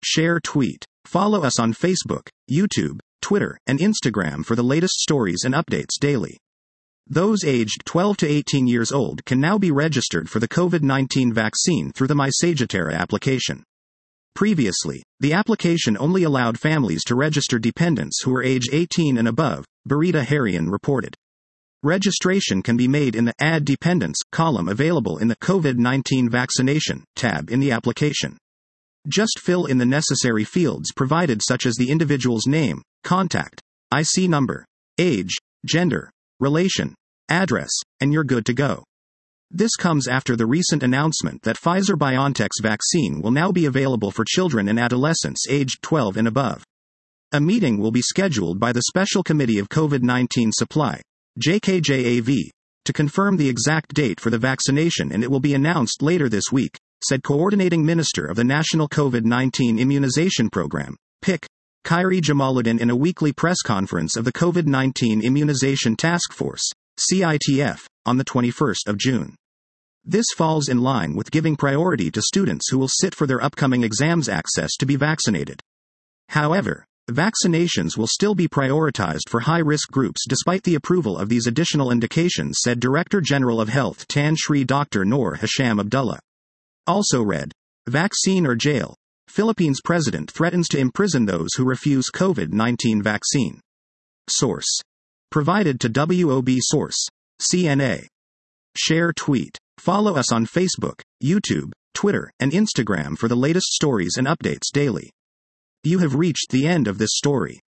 Share tweet. Follow us on Facebook, YouTube, Twitter, and Instagram for the latest stories and updates daily. Those aged 12 to 18 years old can now be registered for the COVID-19 vaccine through the MySagittera application. Previously, the application only allowed families to register dependents who were age 18 and above, Barita Harian reported. Registration can be made in the Add Dependents column available in the COVID-19 Vaccination tab in the application. Just fill in the necessary fields provided, such as the individual's name, contact, IC number, age, gender, relation, address, and you're good to go. This comes after the recent announcement that Pfizer-BioNTech's vaccine will now be available for children and adolescents aged 12 and above. A meeting will be scheduled by the Special Committee of COVID-19 Supply, JKJAV, to confirm the exact date for the vaccination, and it will be announced later this week, said Coordinating Minister of the National COVID-19 Immunization Program, PIC, Khairi Jamaluddin, in a weekly press conference of the COVID-19 Immunization Task Force, CITF, on the 21st of June. This falls in line with giving priority to students who will sit for their upcoming exams access to be vaccinated. However, vaccinations will still be prioritized for high-risk groups despite the approval of these additional indications, said Director General of Health Tan Sri Dr. Noor Hisham Abdullah. Also read, Vaccine or Jail. Philippines President threatens to imprison those who refuse COVID-19 vaccine. Source. Provided to WOB Source, CNA. Share tweet. Follow us on Facebook, YouTube, Twitter, and Instagram for the latest stories and updates daily. You have reached the end of this story.